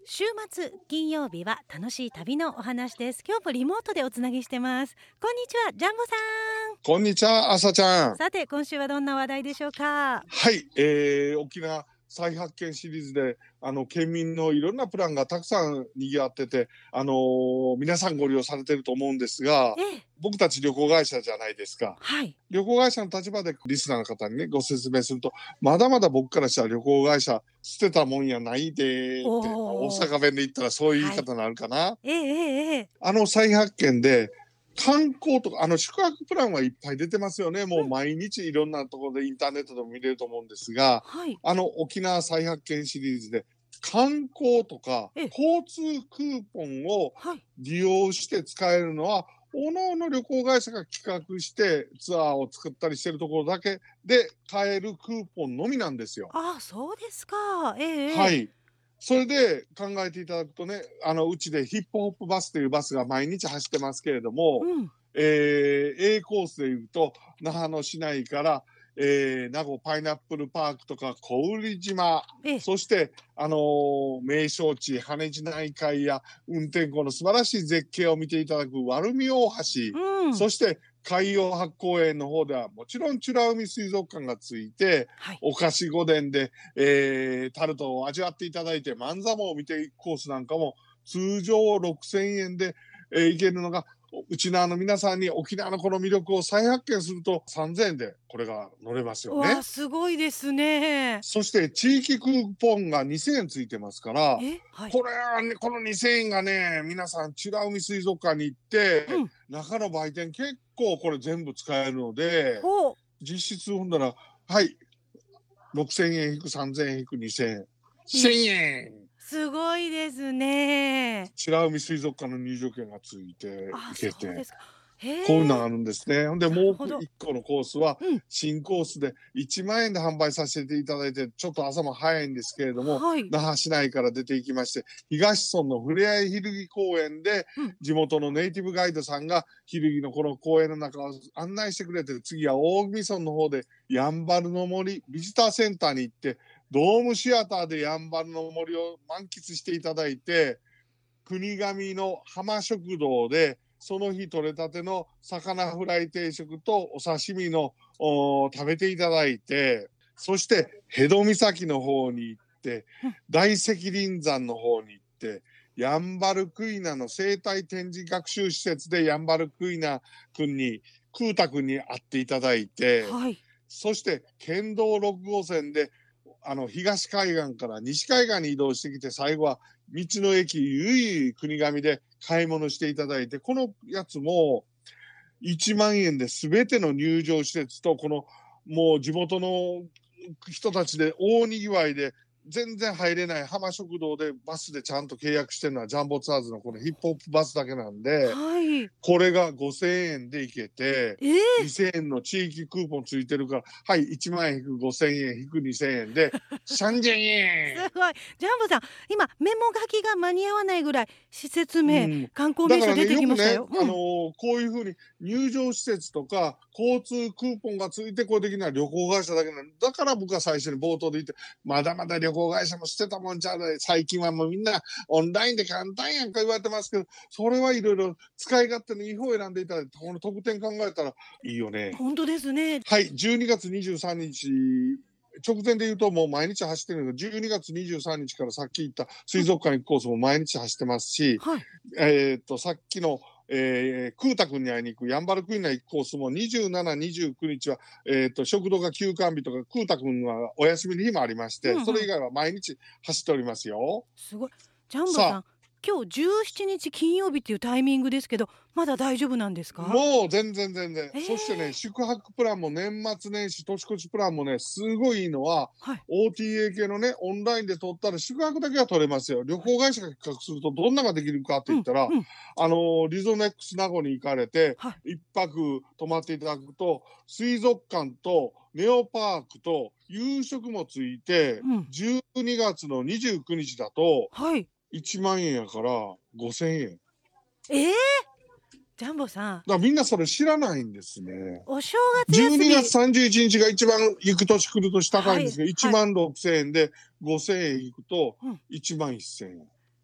週末金曜日は楽しい旅のお話です。今日もリモートでおつなぎしてます。こんにちは、ジャンボさん。 こんにちは、朝ちゃん。 さて今週はどんな話題でしょうか。 はい、沖縄再発見シリーズで県民のいろんなプランがたくさん賑わってて、皆さんご利用されてると思うんですが、僕たち旅行会社じゃないですか。 はい。 旅行会社の立場でリスナーの方にねご説明すると、まだまだ僕からしたら旅行会社捨てたもんやないでって、大阪弁で言ったらそういう言い方になるかな。再発見で観光とか宿泊プランはいっぱい出てますよね。もう毎日いろんなところでインターネットでも見れると思うんですが、 はい、 沖縄再発見シリーズで観光とか交通クーポンを利用して使えるのは、おのおの旅行会社が企画してツアーを作ったりしてるところだけで買えるクーポンのみなんですよ。 あ、そうですか。 はい。それで考えていただくとね、うちでヒップホップバスというバスが毎日走ってますけれども、A コースでいうと那覇の市内から名護パイナップルパークとか小売島、そして名勝地羽地内海や運天港の素晴らしい絶景を見ていただく丸見大橋、そして海洋博公園の方ではもちろん美ら海水族館がついて、お菓子御殿で、タルトを味わっていただいて万座毛を見ていくコースなんかも通常6000円で、行けるのが、うちの皆さんに沖縄のこの魅力を再発見すると3000円でこれが乗れますよね。 わ、すごいですね。 そして地域クーポンが2000円ついてますから、この2000円がね、皆さん美ら海水族館に行って、中の売店結構これ全部使えるので、実質ほんだら6000円引く3000円引く2000円1000円。 すごいですね。 美ら海水族館の入場券がついて行けて、 こういうのがあるんですね。ほんでもう1個のコースは新コースで1万円で販売させていただいて、ちょっと朝も早いんですけれども、那覇市内から出ていきまして、東村のふれあいひるぎ公園で、地元のネイティブガイドさんがひるぎのこの公園の中を案内してくれて、次は大宜味村の方でやんばるの森ビジターセンターに行って、ドームシアターでやんばるの森を満喫していただいて、国頭の浜食堂でその日取れたての魚フライ定食とお刺身の食べていただいて、そして辺戸岬の方に行って、大石林山の方に行って、やんばるクイナの生態展示学習施設でやんばるクイナ君に空太君に会っていただいて、そして県道6号線で東海岸から西海岸に移動してきて、最後は道の駅ゆい国頭で買い物していただいて、このやつも1万円で全ての入場施設と、このもう地元の人たちで大にぎわいで、全然入れない浜食堂でバスでちゃんと契約してるのはジャンボツアーズのこのヒップホップバスだけなんで、これが5000円で行けて、2000円の地域クーポンついてるから、1万円引く5000円引く2000円で3000円。 すごい。ジャンボさん、今メモ書きが間に合わないぐらい施設名、観光名所出てきましたよ。 だからね、よくね、こういうふうに入場施設とか交通クーポンがついてこうできない旅行会社だけなんだから、僕は最初に冒頭で言って、まだまだ旅行会社も捨てたもんちゃうで、最近はもうみんなオンラインで簡単やんか言われてますけど、それはいろいろ使い勝手のいい方を選んでいただいて、この特典考えたらいいよね。 本当ですね。 12月23日直前で言うともう毎日走ってるのが、12月23日からさっき言った水族館行くコースも毎日走ってますし、さっきの空太君に会いに行くやんばるクイナ行くコースも27、29日は、食堂が休館日とか空太君はお休みの日もありまして、それ以外は毎日走っておりますよ。 すごい。ジャンボさん、今日17日金曜日っていうタイミングですけど、まだ大丈夫なんですか？ もう全然。そしてね、宿泊プランも年末年始年越しプランもね、すごいいいのは、OTA 系のね、オンラインで取ったら宿泊だけは取れますよ。旅行会社が企画するとどんなができるかって言ったら、リゾネックス名護に行かれて、一泊泊まっていただくと、水族館とネオパークと夕食もついて、12月の29日だと、1万円やから5000円。 ジャンボさん。 だからみんなそれ知らないんですね。 お正月休み。 12月31日が一番行く年来る年高いんですけど、1万6000円で5000円引くと1万1000円。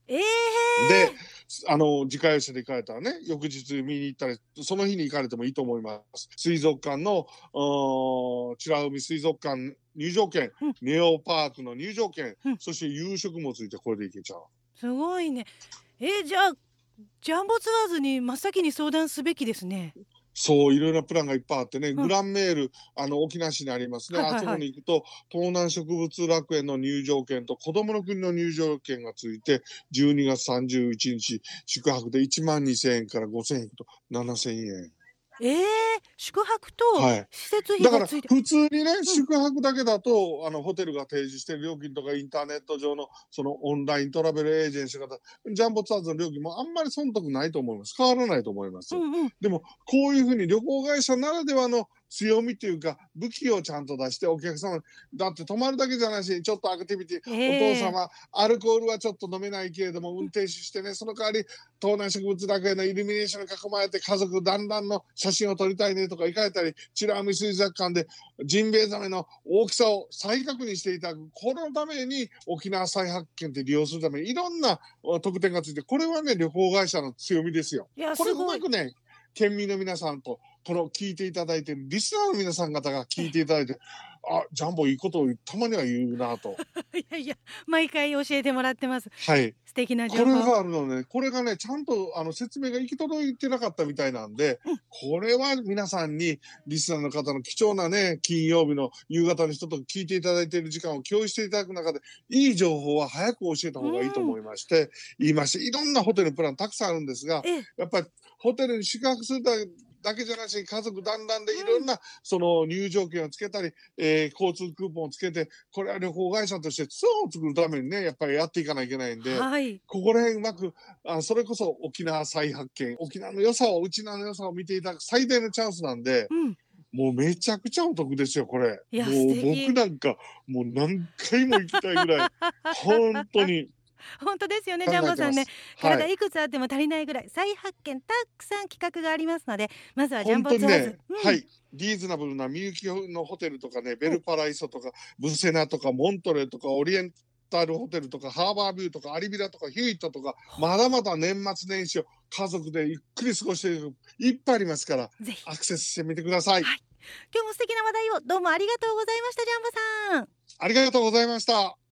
で、自家用車で行かれたらね、翌日見に行ったり、その日に行かれてもいいと思います。水族館の、美ら海水族館入場券、ネオパークの入場券、そして夕食もついてこれで行けちゃう。 すごいね。じゃあ、ジャンボツアーズに真っ先に相談すべきですね。 そう、いろいろなプランがいっぱいあってね、グランメール、沖縄市にありますね。あそこに行くと、東南植物楽園の入場券と子供の国の入場券がついて、12月31日、宿泊で12,000円から5,000円と7,000円。 宿泊と施設費だからがついて、 普通にね、宿泊だけだとホテルが提示している料金とかインターネット上のそのオンライントラベルエージェンシー型ジャンボツアーズの料金もあんまり損得ないと思います。変わらないと思います。でもこういうふうに旅行会社ならではの強みというか武器をちゃんと出してお客様だって泊まるだけじゃないし、ちょっとアクティビティ、お父様アルコールはちょっと飲めないけれども運転手してね、その代わり東南植物楽園のイルミネーションに囲まれて家族団らんの写真を撮りたいねとか行かれたり、美ら海水族館でジンベエザメの大きさを再確認していただく、このために沖縄再発見って利用するためにいろんな特典がついて、これはね旅行会社の強みですよ。これうまくね県民の皆さんとこの聞いていただいているリスナーの皆さん方が聞いていただいて、ジャンボいいことをたまには言うなといや毎回教えてもらってます。 はい、 素敵な情報。 これがあるので、これがねちゃんと説明が行き届いてなかったみたいなんで、これは皆さんにリスナーの方の貴重なね金曜日の夕方の人と聞いていただいている時間を共有していただく中で、いい情報は早く教えた方がいいと思いまして、言いまして、いろんなホテルプランたくさんあるんですが、やっぱりホテルに宿泊するだけじゃなし、家族団らんでいろんなその入場券をつけたり、交通クーポンをつけて、これは旅行会社としてツアーを作るためにねやっぱりやっていかないといけないんで、ここら辺うまくそれこそ沖縄再発見、沖縄の良さを内縄の良さを見ていただく最大のチャンスなんで、もうめちゃくちゃお得ですよこれ。もう僕なんかもう何回も行きたいぐらい本当に。 本当ですよね、ジャンボさんね。体いくつあっても足りないぐらい再発見たくさん企画がありますので、まずはジャンボツアーズ、 リーズナブルなみゆきのホテルとかね、ベルパライソとかブセナとかモントレーとかオリエンタルホテルとかハーバービューとかアリビラとかヒューイットとか、まだまだ年末年始を家族でゆっくり過ごしているいっぱいありますから、アクセスしてみてください。 今日も素敵な話題をどうもありがとうございました、ジャンボさん。 ありがとうございました。